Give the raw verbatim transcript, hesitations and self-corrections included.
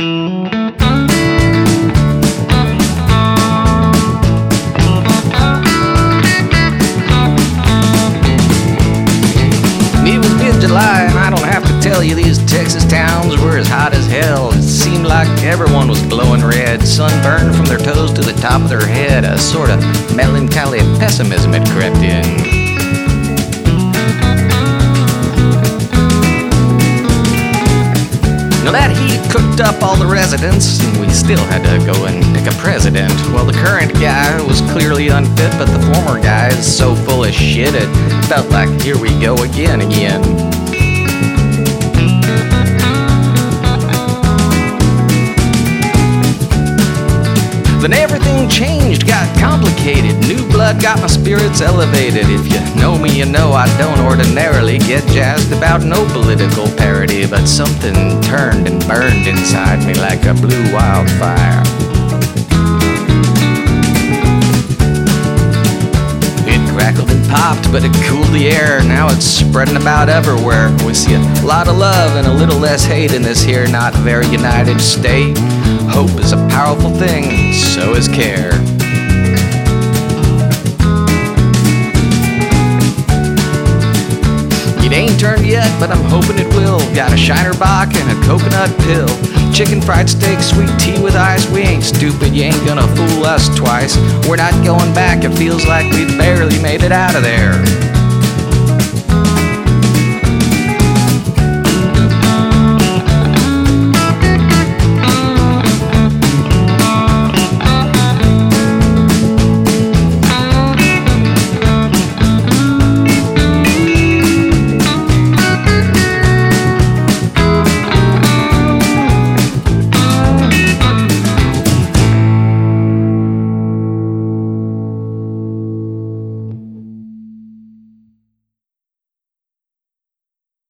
It was mid-July, and I don't have to tell you these Texas towns were as hot as hell. It seemed like everyone was glowing red, sunburned from their toes to the top of their head. A sort of melancholy pessimism had crept in. Now that heat cooked up all the residents, and we still had to go and pick a president. Well, the current guy was clearly unfit, but the former guy is so full of shit it felt like here we go again again. Then everything changed, got complicated. New blood got my spirits elevated. If you know me, you know I don't ordinarily get jazzed about no political parody, but something turned and burned inside me like a blue wildfire. It crackled and popped, but it cooled the air. Now it's spreading about everywhere. We see a lot of love and a little less hate in this here not very united state. Hope is a powerful thing, so is care. It ain't turned yet, but I'm hoping it will. Got a Shiner Bock and a coconut pill. Chicken fried steak, sweet tea with ice. We ain't stupid, you ain't gonna fool us twice. We're not going back, it feels like we barely made it out of there.